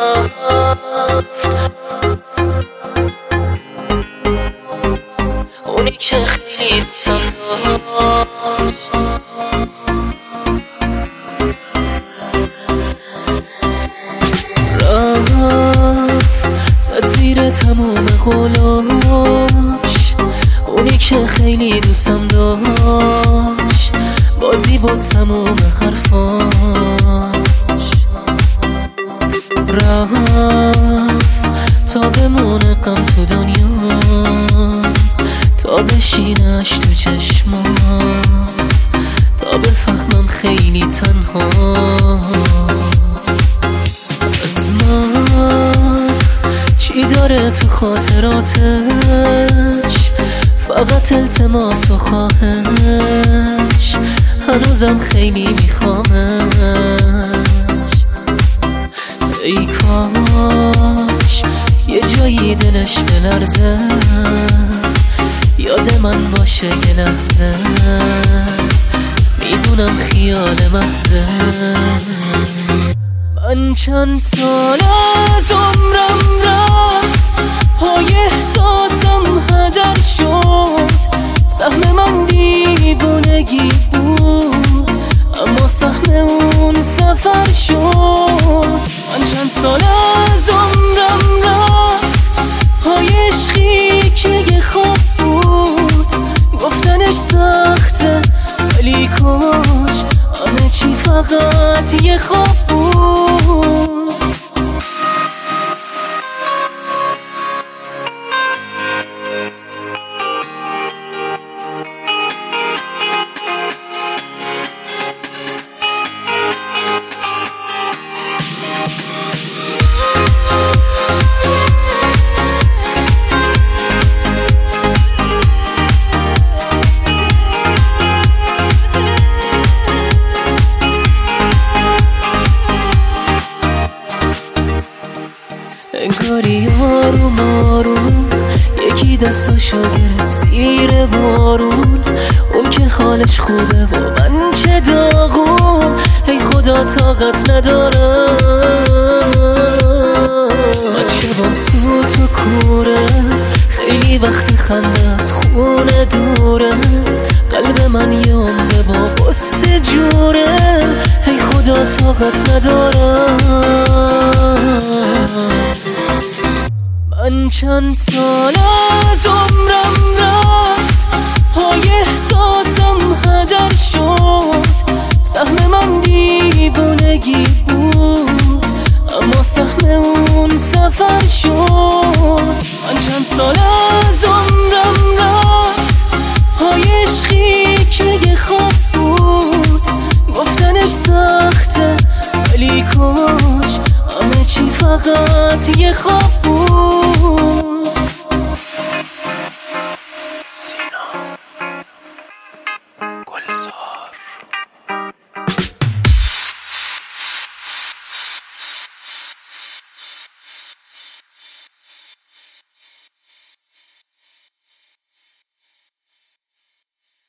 اونی که خیلی دوستم داشت رفت زد زیر تموم قولاش. اونی که خیلی دوستم داشت بازی بود تموم حرفاش. رفت تا بمونه غم تو دنیا، تا بشینش تو چشمام، تا بفهمم خیلی تنها. از من چی داره تو خاطراتش؟ فقط التماس و خواهش، هنوزم خیلی میخوامش. ای کاش یه جایی دلش بلرزه، یاد من باشه یه لحظه، میدونم خیال محضه. من چند سال از عمرم رفت، پای احساسم هدر شد. سهم من دیوونگی بود، اما سهم اون سفر شد. من چند سال از عمرم رفت، پای عشقی که یه خواب بود. گفتنش سخته ولی کاش همه چی فقط یه خواب بود. انگاری آروم آروم یکی دستاشو گرفت زیر بارون. اون که حالش خوبه و من چه داغون. ای خدا طاقت ندارم، من شبم سوت و کوره، خیلی وقت خنده از خونه دوره. قلب من یه عمره با قصه جوره، ای خدا طاقت ندارم. من چند سال از عمرم رفت، پای احساسم هدر شد. سهم من دیوونگی بود، اما سهم اون سفر شد. من چند سال از عمرم رفت، پای عشقی که یه خواب بود. گفتنش سخته ولی کاش همه چی فقط یه خواب بود.